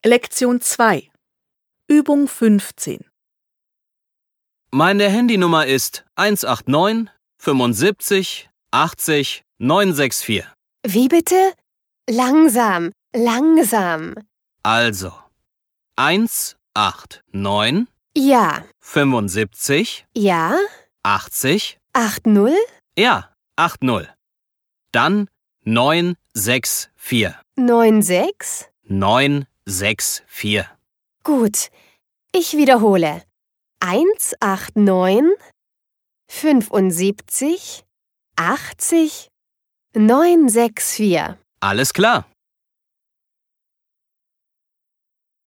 Lektion 2 Übung 15 Meine Handynummer ist 189 75 80 964. Wie bitte? Langsam, langsam. Also 189 Ja, 75 ja, 80, 80, ja, 80. Dann 964. 96. 964. Gut, ich wiederhole. 189 75 80 964. Alles klar.